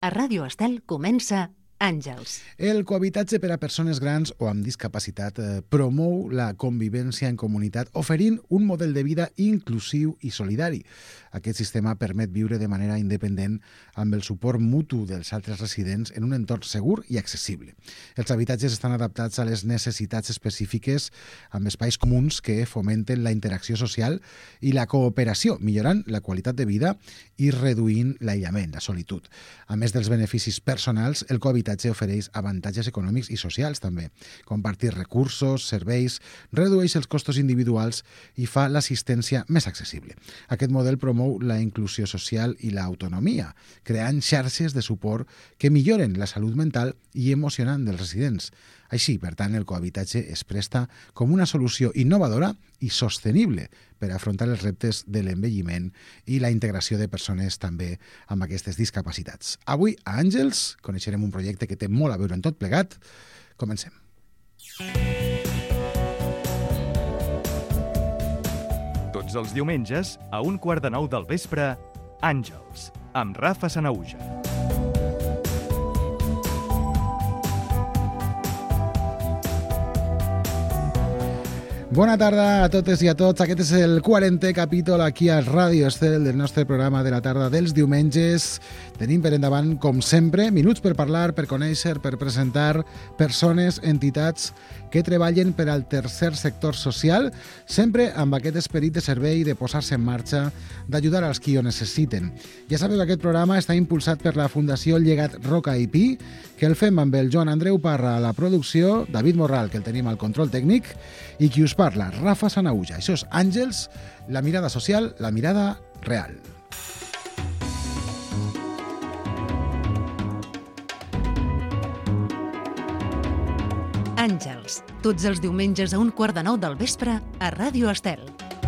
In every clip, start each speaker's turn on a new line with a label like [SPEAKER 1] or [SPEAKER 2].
[SPEAKER 1] A Ràdio Estel comença Àngels.
[SPEAKER 2] El cohabitatge per a persones grans o amb discapacitat promou la convivència en comunitat oferint un model de vida inclusiu i solidari. Aquest sistema permet viure de manera independent amb el suport mutu dels altres residents en un entorn segur i accessible. Els habitatges estan adaptats a les necessitats específiques amb espais comuns que fomenten la interacció social i la cooperació, millorant la qualitat de vida i reduint l'aïllament, la solitud. A més dels beneficis personals, el cohabitatge ofereix avantatges econòmics i socials també. Compartir recursos, serveis, redueix els costos individuals i fa l'assistència més accessible. Aquest model promou la inclusió social i l'autonomia, creant xarxes de suport que milloren la salut mental i emocional dels residents. Així, per tant, el cohabitatge es presta com una solució innovadora i sostenible per afrontar els reptes de l'envelliment i la integració de persones també amb aquestes discapacitats. Avui, a Àngels, coneixerem un projecte que té molt a veure en tot plegat. Comencem.
[SPEAKER 3] Tots els diumenges, a 8:45 del vespre, Àngels, amb Rafa Sanahuja.
[SPEAKER 2] Bona tarda a totes i a tots. Aquest és el 40è capítol aquí a Ràdio Estel del nostre programa de la tarda dels diumenges. Tenim per endavant, com sempre, minuts per parlar, per conèixer, per presentar persones, entitats que treballen per al tercer sector social, sempre amb aquest esperit de servei, de posar-se en marxa, d'ajudar als qui ho necessiten. Ja sabeu que aquest programa està impulsat per la Fundació Llegat Roca i Pi, que el fem amb el Joan Andreu Parra a la producció, David Morral, que el tenim al control tècnic, i qui us parla, Rafa Sanahuja. Això és Àngels, la mirada social, la mirada real.
[SPEAKER 1] Àngels, tots els diumenges a 8:45 del vespre a Ràdio Estel.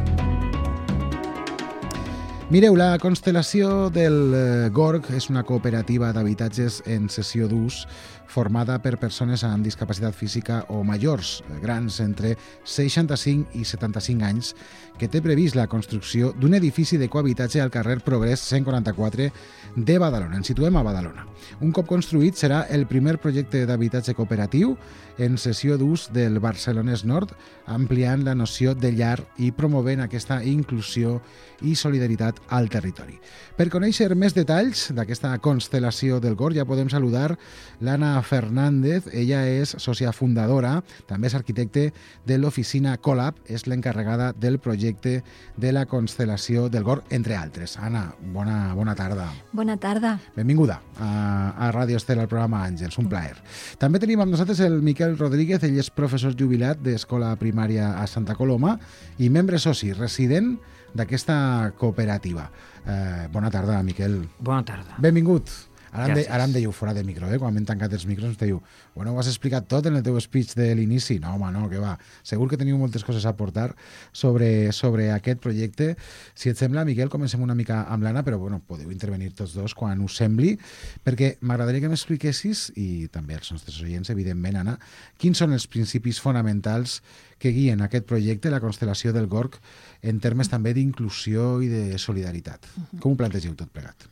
[SPEAKER 2] Mireu, la Constel·lació del Gorg és una cooperativa d'habitatges en cessió d'ús formada per persones amb discapacitat física o majors, grans entre 65 i 75 anys, que té previst la construcció d'un edifici de cohabitatge al carrer Progrés 144 de Badalona. Ens situem a Badalona. Un cop construït, serà el primer projecte d'habitatge cooperatiu en cessió d'ús del Barcelonès Nord, ampliant la noció de llar i promovent aquesta inclusió i solidaritat al territori. Per conèixer més detalls d'aquesta constel·lació del Gorg, ja podem saludar l'Anna Fernández. Ella és sòcia fundadora, també és arquitecte de l'oficina Colab, és l'encarregada del projecte de la constel·lació del Gorg, entre altres. Anna, bona tarda.
[SPEAKER 4] Bona tarda.
[SPEAKER 2] Benvinguda a Ràdio Estel, al programa Àngels, un plaer. També tenim amb nosaltres el Miquel Rodríguez, ell és professor jubilat d'Escola Primària a Santa Coloma i membre soci resident d'aquesta cooperativa. Bona tarda, Miquel.
[SPEAKER 5] Bona tarda.
[SPEAKER 2] Benvingut. Ara em dèieu fora de micro, quan m'hem tancat els micros, em dèieu, ho has explicat tot en el teu speech de l'inici? No, home, no, que va. Segur que teniu moltes coses a aportar sobre aquest projecte. Si et sembla, Miquel, comencem una mica amb l'Anna, però podeu intervenir tots dos quan us sembli, perquè m'agradaria que m'expliquessis, i també els nostres oients, evidentment, Anna, quins són els principis fonamentals que guien aquest projecte, la constel·lació del Gorg, en termes també d'inclusió i de solidaritat. Com ho plantegeu tot plegat?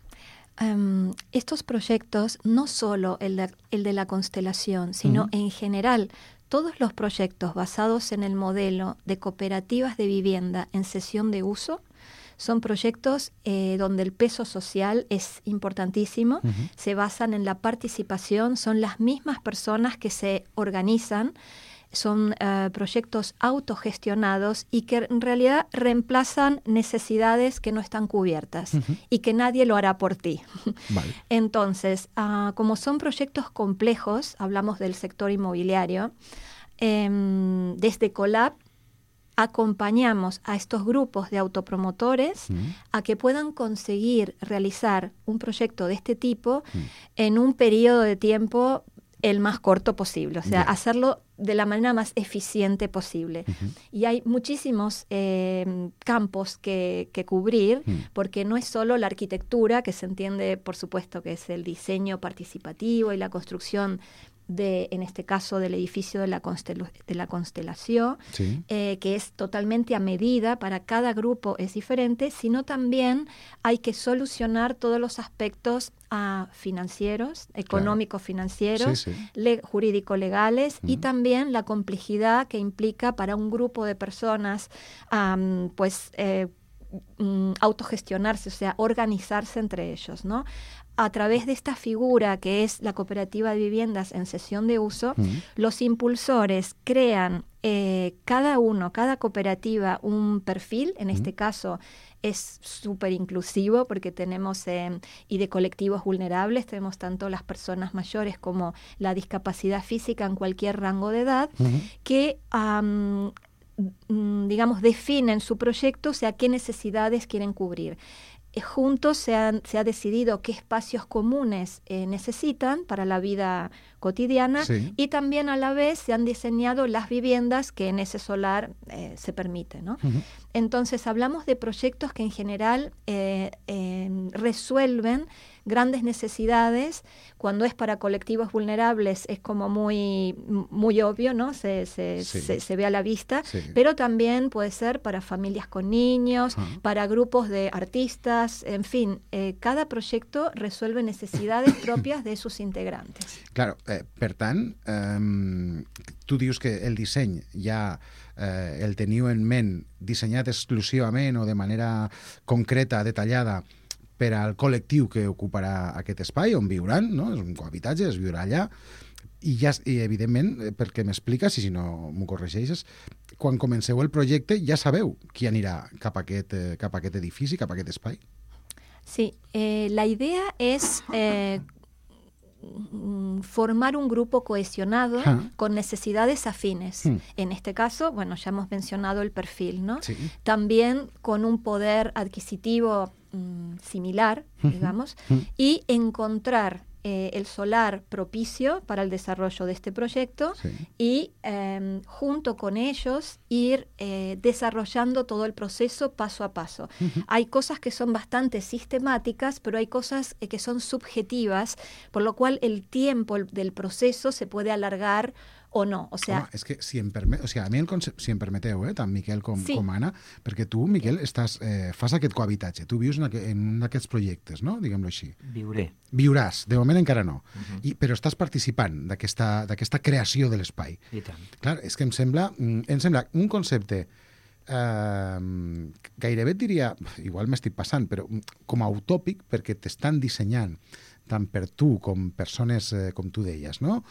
[SPEAKER 4] Estos proyectos, no solo el de la constelación, sino en general, todos los proyectos basados en el modelo de cooperativas de vivienda en cesión de uso, son proyectos donde el peso social es importantísimo, se basan en la participación, son las mismas personas que se organizan, son proyectos autogestionados y que en realidad reemplazan necesidades que no están cubiertas y que nadie lo hará por ti.
[SPEAKER 2] Vale.
[SPEAKER 4] Entonces, como son proyectos complejos, hablamos del sector inmobiliario, desde Colab acompañamos a estos grupos de autopromotores a que puedan conseguir realizar un proyecto de este tipo en un periodo de tiempo el más corto posible, o sea, hacerlo de la manera más eficiente posible. Y hay muchísimos campos que cubrir, porque no es solo la arquitectura, que se entiende, por supuesto, que es el diseño participativo y la construcción en este caso del edificio de la Constelación,
[SPEAKER 2] Sí.
[SPEAKER 4] Que es totalmente a medida, para cada grupo es diferente, sino también hay que solucionar todos los aspectos financieros, económicos financieros,
[SPEAKER 2] Sí.
[SPEAKER 4] jurídico-legales, y también la complejidad que implica para un grupo de personas autogestionarse, o sea, organizarse entre ellos, ¿no? A través de esta figura que es la cooperativa de viviendas en cesión de uso, los impulsores crean cada cooperativa un perfil, en este caso es súper inclusivo porque tenemos, y de colectivos vulnerables, tenemos tanto las personas mayores como la discapacidad física en cualquier rango de edad, que digamos, definen su proyecto, o sea, qué necesidades quieren cubrir. Juntos se ha decidido qué espacios comunes necesitan para la vida cotidiana,
[SPEAKER 2] Sí.
[SPEAKER 4] y también a la vez se han diseñado las viviendas que en ese solar se permite, ¿no? Entonces hablamos de proyectos que en general resuelven grandes necesidades. Cuando es para colectivos vulnerables es como muy obvio, ¿no? Se ve a la vista,
[SPEAKER 2] Sí.
[SPEAKER 4] pero también puede ser para familias con niños, para grupos de artistas, en fin, cada proyecto resuelve necesidades propias de sus integrantes.
[SPEAKER 2] Claro, per tant, tu dius que el disseny ja el teniu en ment dissenyat exclusivament o de manera concreta, detallada, per al col·lectiu que ocuparà aquest espai on viuran, no? És un cohabitatge, es viurà allà, i evidentment, perquè m'expliques, i si no m'ho corregeixes, quan comenceu el projecte ja sabeu qui anirà cap a aquest edifici, cap a aquest espai?
[SPEAKER 4] Sí, la idea es formar un grupo cohesionado con necesidades afines. En este caso, bueno, ya hemos mencionado el perfil, ¿no?
[SPEAKER 2] Sí.
[SPEAKER 4] También con un poder adquisitivo similar, digamos, y encontrar el solar propicio para el desarrollo de este proyecto, y junto con ellos ir desarrollando todo el proceso paso a paso. Hay cosas que son bastante sistemáticas, pero hay cosas que son subjetivas, por lo cual el tiempo del proceso se puede alargar o no. O sea,
[SPEAKER 2] home, és que si em permeteu, tant Miquel com Anna, perquè tu, Miquel, fas aquest cohabitatge, tu vius en un d'aquests projectes, no? Diguem-ho així. Viuràs, de moment encara no, però estàs participant d'aquesta creació de l'espai.
[SPEAKER 5] I tant.
[SPEAKER 2] Clar, és que em sembla un concepte gairebé et diria, igual m'estic passant, però com a utòpic, perquè t'estan dissenyant tant per tu com persones, com tu deies, no?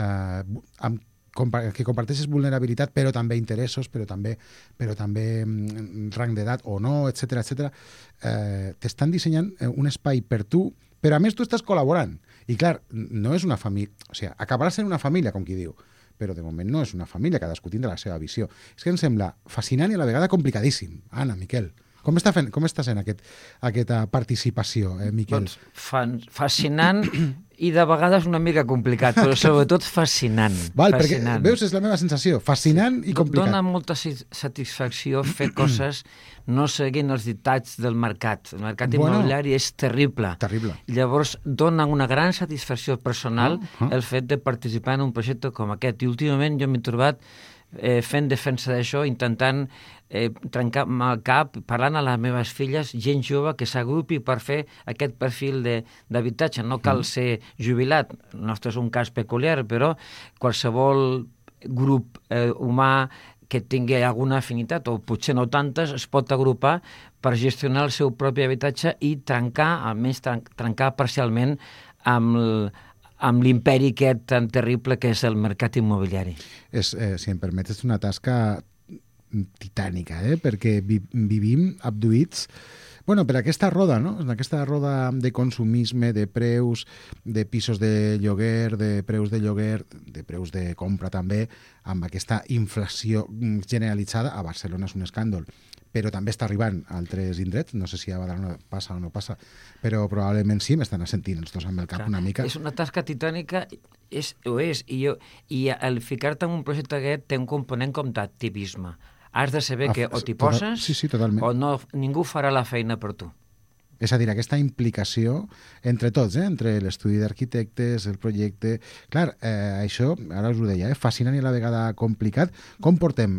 [SPEAKER 2] Que comparteixes vulnerabilitat, però també interessos, però també rang d'edat o no, etc. T'estan dissenyant un espai per tu, però a més tu estàs col·laborant. I clar, no és una família... O sigui, acabarà sent una família, com qui diu, però de moment no és una família, cadascú tindrà la seva visió. És que em sembla fascinant i a la vegada complicadíssim. Anna, Miquel, com està sent aquesta participació, Miquel?
[SPEAKER 5] Doncs fascinant i de vegades una mica complicat, però sobretot fascinant.
[SPEAKER 2] Perquè, veus, és la meva sensació, fascinant i complicat.
[SPEAKER 5] Dóna molta satisfacció fer coses no seguint els dictats del mercat. El mercat immobiliari és terrible. Llavors dona una gran satisfacció personal el fet de participar en un projecte com aquest. I últimament jo m'he trobat fent defensa d'això, intentant trencar-me el cap, parlant a les meves filles, gent jove que s'agrupi per fer aquest perfil d'habitatge. No cal ser jubilat, el nostre és un cas peculiar, però qualsevol grup humà que tingui alguna afinitat, o potser no tantes, es pot agrupar per gestionar el seu propi habitatge i trencar, almenys trencar parcialment amb l'imperi aquest tan terrible que és el mercat immobiliari.
[SPEAKER 2] Si em permetes, una tasca titànica, perquè vivim abduïts per aquesta roda, no? Aquesta roda de consumisme, de preus, de pisos de lloguer, de preus de compra també, amb aquesta inflació generalitzada. A Barcelona és un escàndol, però també està arribant a altres indrets. No sé si a Badalona passa o no passa, però probablement sí, m'estan sentint els dos amb el cap una mica.
[SPEAKER 5] És una tasca titànica, i al ficar-te en un projecte aquest té un component com d'activisme. Has de saber que o t'hi poses o no, ningú farà la feina per tu.
[SPEAKER 2] És a dir, aquesta implicació entre tots, entre l'estudi d'arquitectes, el projecte... Clar, això, ara us ho deia, fascinant i a la vegada complicat. Com portem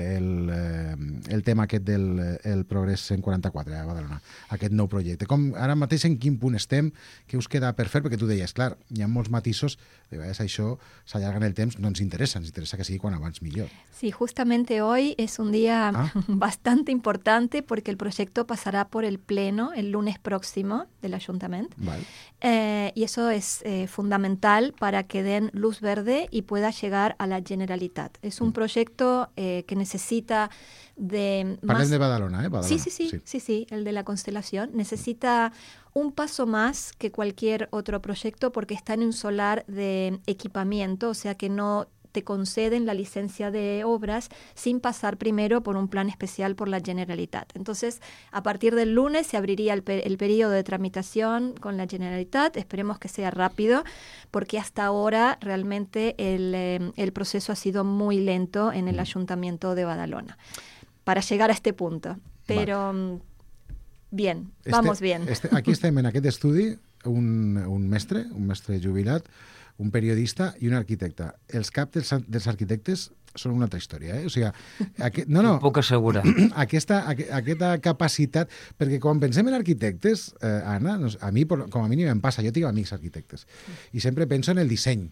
[SPEAKER 2] el tema aquest del Progrés 144 a Badalona, aquest nou projecte? Ara mateix en quin punt estem? Què us queda per fer? Perquè tu deies, clar, hi ha molts matisos, de vegades això s'allarga en el temps, no ens interessa que sigui quan abans millor.
[SPEAKER 4] Sí, justamente hoy es un día bastante importante porque el proyecto pasará por el Pleno el lunes próximo del Ayuntamiento.
[SPEAKER 2] Vale.
[SPEAKER 4] Y eso es fundamental para que den luz verde y pueda llegar a la Generalitat. Es un proyecto que necesita de...
[SPEAKER 2] Parlem de Badalona, Badalona.
[SPEAKER 4] Sí, el de la constelación. Necesita un paso más que cualquier otro proyecto porque está en un solar de equipamiento, o sea que no te conceden la licencia de obras sin pasar primero por un plan especial por la Generalitat. Entonces, a partir del lunes se abriría el periodo de tramitación con la Generalitat. Esperemos que sea rápido, porque hasta ahora realmente el proceso ha sido muy lento en el Ayuntamiento de Badalona para llegar a este punto. Pero bien, vamos bien.
[SPEAKER 2] Aquí estem en aquest estudi un mestre jubilat, un periodista i un arquitecte. Els caps dels arquitectes són una altra història, O sigui,
[SPEAKER 5] puc assegurar.
[SPEAKER 2] Aquesta capacitat, perquè quan pensem en arquitectes, Anna, a mi com a mínim em passa, jo tinc amics arquitectes, i sempre penso en el disseny,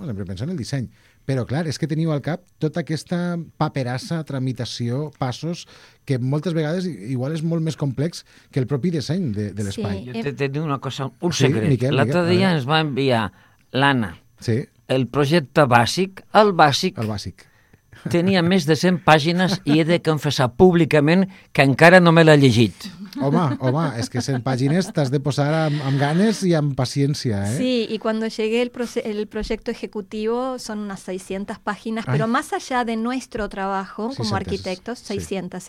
[SPEAKER 2] però clar, és que teniu al cap tota aquesta paperassa, tramitació, passos, que moltes vegades igual és molt més complex que el propi disseny de l'espai.
[SPEAKER 5] Jo t'he dit una cosa, un secret. L'altre dia ens va enviar l'Anna, el projecte bàsic, el bàsic, tenia més de 100 pàgines i he de confessar públicament que encara no me l'he llegit.
[SPEAKER 2] Home, és que 100 pàgines t'has de posar amb ganes y amb paciencia,
[SPEAKER 4] Sí, y cuando llegue el proyecto ejecutivo son unas 600 páginas, pero más allá de nuestro trabajo como arquitectos, 600,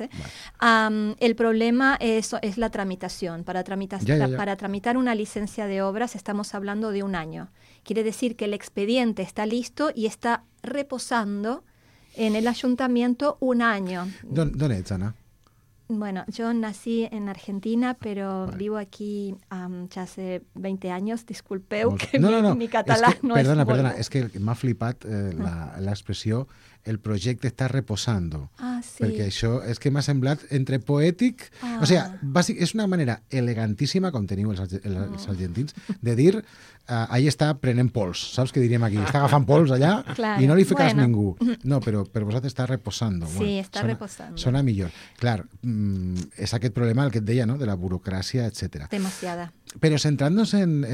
[SPEAKER 4] el problema es la tramitación. Para tramitar una licencia de obras estamos hablando de un año. Quiere decir que el expediente está listo y está reposando en el ayuntamiento un año.
[SPEAKER 2] ¿Dónde ets, Ana?
[SPEAKER 4] Bueno, yo nací en Argentina, pero vivo aquí ya hace 20 años. Disculpeu que mi català no és molt...
[SPEAKER 2] Perdona, és que m'ha flipat l'expressió el projecte està reposando.
[SPEAKER 4] Sí.
[SPEAKER 2] Perquè això és que m'ha semblat entre poètic... O sigui, és una manera elegantíssima, com teniu els argentins, de dir ahí està prenent pols, saps què diríem aquí? Està agafant pols allà i no li fa cas ningú. No, però per vosaltres està reposando.
[SPEAKER 4] Sí, està reposando.
[SPEAKER 2] Sona millor. Clar, és aquest problema el que et deia, no?, de la burocràcia, etc.
[SPEAKER 4] Demasiada.
[SPEAKER 2] Però centrant-nos en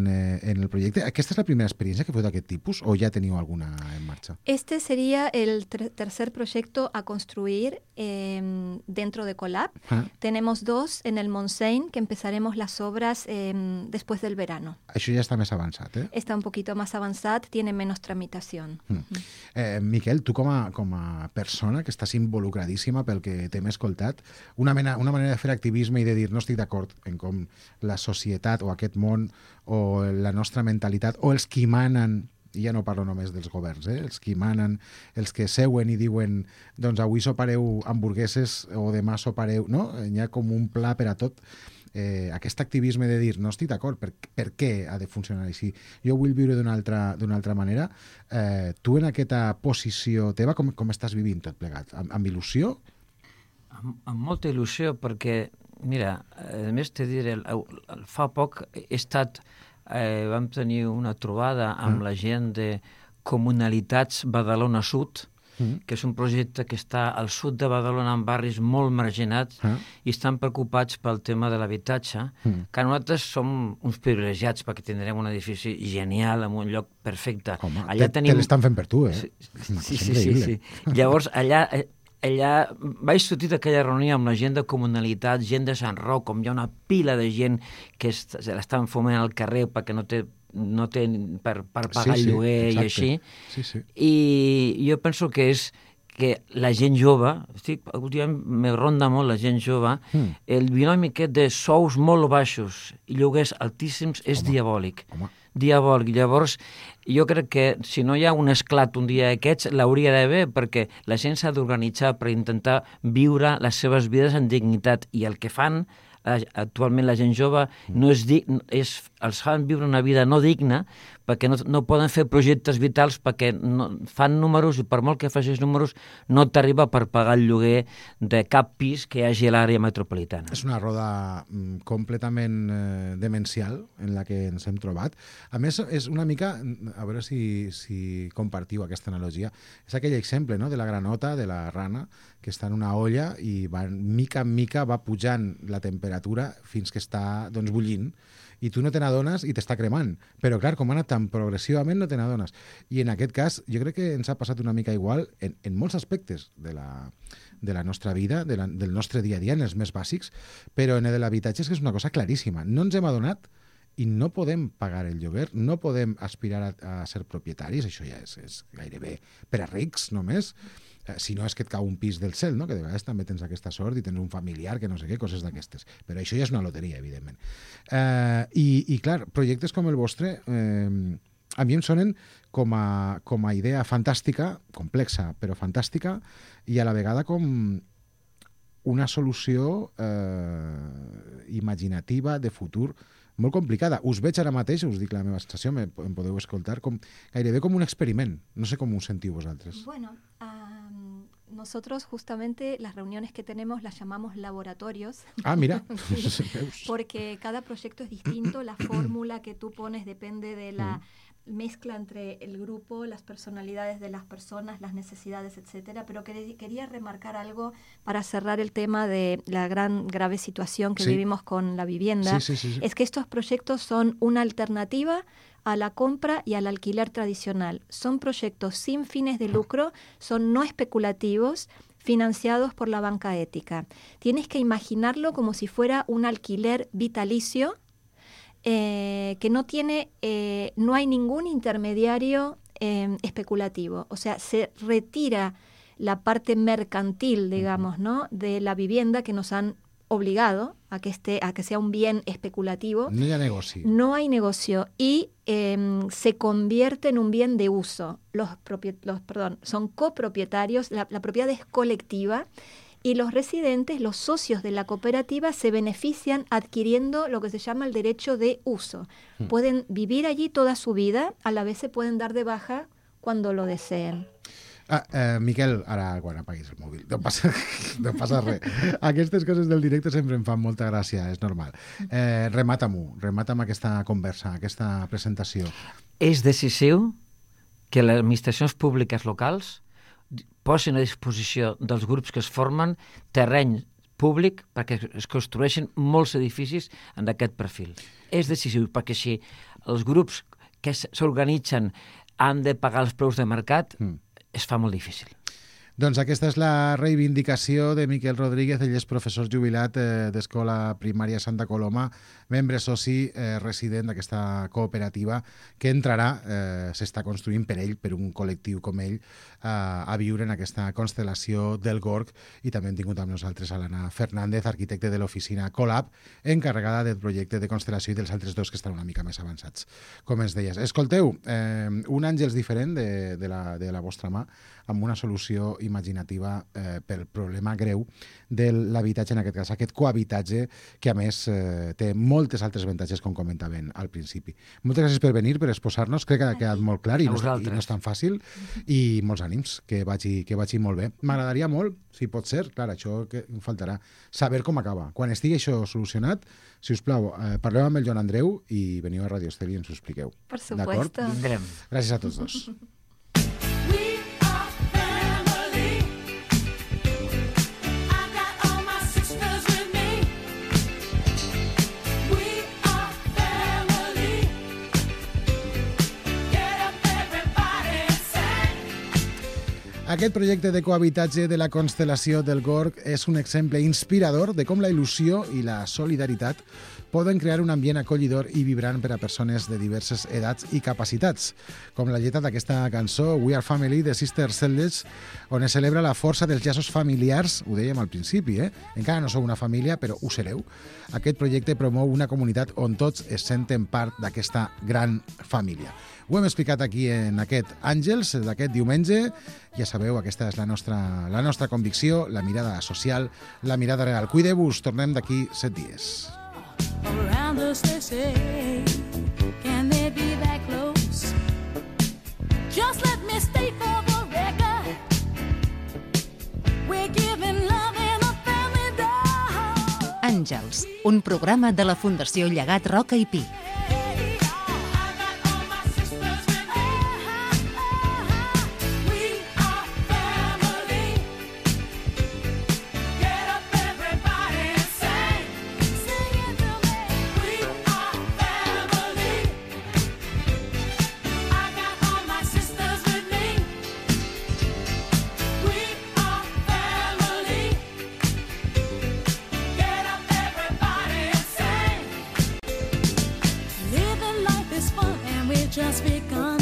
[SPEAKER 2] el projecte, ¿aquesta es la primera experiencia que fue de aquest tipus o ya teniu alguna en marcha?
[SPEAKER 4] Este sería el tercer proyecto a construir dentro de Colab. Tenemos 2 en el Montseny, que empezaremos las obras después del verano.
[SPEAKER 2] Això ja està més avançat,
[SPEAKER 4] Está un poquito más avanzado, tiene menos tramitación.
[SPEAKER 2] Miquel, tu com a persona que estàs involucradíssima pel que t'hem escoltat, una manera de fer activisme i de dir no estic d'acord en com la societat o aquest món o la nostra mentalitat o els qui manen, i ja no parlo només dels governs, els qui manen, els que seuen i diuen doncs avui sopareu hamburgueses o demà sopareu, no? Hi ha com un pla per a tot. Aquest activisme de dir no estic d'acord, per què ha de funcionar així? Jo vull viure d'una altra manera. Tu en aquesta posició teva, com estàs vivint tot plegat? Amb il·lusió?
[SPEAKER 5] Amb molta il·lusió, perquè, mira, a més t'he dit, fa poc vam tenir una trobada amb la gent de Comunalitats Badalona Sud, que és un projecte que està al sud de Badalona en barris molt marginats i estan preocupats pel tema de l'habitatge, que nosaltres som uns privilegiats perquè tindrem un edifici genial en un lloc perfecte.
[SPEAKER 2] Home, te l'estan fent per tu,
[SPEAKER 5] Sí. Llavors, allà vaig sortir d'aquella reunió amb la gent de comunalitat, gent de Sant Roc, com hi ha una pila de gent que se l'estan fumant al carrer perquè no té per pagar el lloguer i així. I jo penso que és que la gent jove, últimament me ronda molt la gent jove, el binomi aquest de sous molt baixos i lloguers altíssims és diabòlic. Diabòlic. Llavors, jo crec que si no hi ha un esclat un dia d'aquests, l'hauria d'haver, perquè la gent s'ha d'organitzar per intentar viure les seves vides en dignitat, i el que fan actualment la gent jove els fan viure una vida no digna perquè no poden fer projectes vitals perquè fan números i per molt que facis números no t'arriba per pagar el lloguer de cap pis que hi hagi a l'àrea metropolitana.
[SPEAKER 2] És una roda completament demencial en la que ens hem trobat. A més, és una mica, a veure si compartiu aquesta analogia, és aquell exemple, no?, de la granota, de la rana, que està en una olla i mica en mica va pujant la temperatura fins que està bullint i tu no te n'adones i t'està cremant. Però, clar, com ha anat tan progressivament, no te n'adones. I en aquest cas, jo crec que ens ha passat una mica igual en molts aspectes de la nostra vida, del nostre dia a dia, en els més bàsics, però en el de l'habitatge és que és una cosa claríssima. No ens hem adonat i no podem pagar el lloguer, no podem aspirar a ser propietaris, això ja és gairebé per a rics només, si no és que et cau un pis del cel, no? Que de vegades també tens aquesta sort i tens un familiar que no sé què, coses d'aquestes. Però això ja és una loteria, evidentment. I clar, projectes com el vostre a mi em sonen com a idea fantàstica, complexa, però fantàstica, i a la vegada com una solució imaginativa de futur molt complicada. Us veig ara mateix, us dic la meva sensació, em podeu escoltar, gairebé com un experiment. No sé com ho sentiu vosaltres.
[SPEAKER 4] Bueno, nosotros justamente las reuniones que tenemos las llamamos laboratorios.
[SPEAKER 2] Ah, mira.
[SPEAKER 4] Porque cada proyecto es distinto, la fórmula que tú pones depende de la mezcla entre el grupo, las personalidades de las personas, las necesidades, etcétera. Pero quería remarcar algo para cerrar el tema de la grave situación que vivimos con la vivienda. Sí. Es que estos proyectos son una alternativa a la compra y al alquiler tradicional. Son proyectos sin fines de lucro, son no especulativos, financiados por la banca ética. Tienes que imaginarlo como si fuera un alquiler vitalicio, que no hay ningún intermediario especulativo. O sea, se retira la parte mercantil, digamos, ¿no?, de la vivienda que nos han obligado a que sea un bien especulativo.
[SPEAKER 2] No hay negocio.
[SPEAKER 4] No hay negocio y se convierte en un bien de uso. Son copropietarios, la propiedad es colectiva y los residentes, los socios de la cooperativa, se benefician adquiriendo lo que se llama el derecho de uso. Pueden vivir allí toda su vida, a la vez se pueden dar de baja cuando lo deseen.
[SPEAKER 2] Miquel, ara quan apaguis el mòbil, no passa res. Aquestes coses del directe sempre em fan molta gràcia, és normal. Remata'm aquesta conversa, aquesta presentació.
[SPEAKER 5] És decisiu que les administracions públiques locals posin a disposició dels grups que es formen terreny públic perquè es construeixin molts edificis en aquest perfil. És decisiu perquè si els grups que s'organitzen han de pagar els preus de mercat, es fa molt difícil.
[SPEAKER 2] Doncs aquesta és la reivindicació de Miquel Rodríguez, ell és professor jubilat d'Escola Primària Santa Coloma, membre soci resident d'aquesta cooperativa que entrarà, s'està construint per ell, per un col·lectiu com ell, a viure en aquesta constel·lació del Gorg, i també hem tingut amb nosaltres a l'Anna Fernández, arquitecte de l'oficina Colab, encarregada del projecte de constel·lació i dels altres dos que estan una mica més avançats, com ens deies. Escolteu, un àngels diferent de la vostra mà, amb una solució imaginativa pel problema greu de l'habitatge, en aquest cas, aquest cohabitatge, que a més té moltes altres avantatges, com comentaven al principi. Moltes gràcies per venir, per exposar-nos, crec que ha quedat molt clar i no és tan fàcil, i molts ànims, que vagi molt bé. M'agradaria molt, si pot ser, clar, això que em faltarà, saber com acaba. Quan estigui això solucionat, si us plau, parleu amb el Joan Andreu i veniu a Radio Estel i ens ho expliqueu.
[SPEAKER 4] Per supuesto.
[SPEAKER 5] Vindrem.
[SPEAKER 2] Gràcies a tots dos. Aquest projecte de cohabitatge de la constel·lació del Gorg és un exemple inspirador de com la il·lusió i la solidaritat poden crear un ambient acollidor i vibrant per a persones de diverses edats i capacitats, com la lletra d'aquesta cançó We Are Family de Sister Sledge, on es celebra la força dels llaços familiars, ho dèiem al principi, encara no sou una família, però ho sereu. Aquest projecte promou una comunitat on tots es senten part d'aquesta gran família. Ho hem explicat aquí en aquest Àngels d'aquest diumenge. Ja sabeu sabeu, aquesta és la nostra convicció, la mirada social, la mirada real. Cuideu-vos, tornem d'aquí 7 dies.
[SPEAKER 6] Around us they say, can they be that close? Just let me stay for the record. We're giving love in a family dog.
[SPEAKER 1] Àngels, un programa de la Fundació Llegat Roca i Pi.
[SPEAKER 6] Just begun.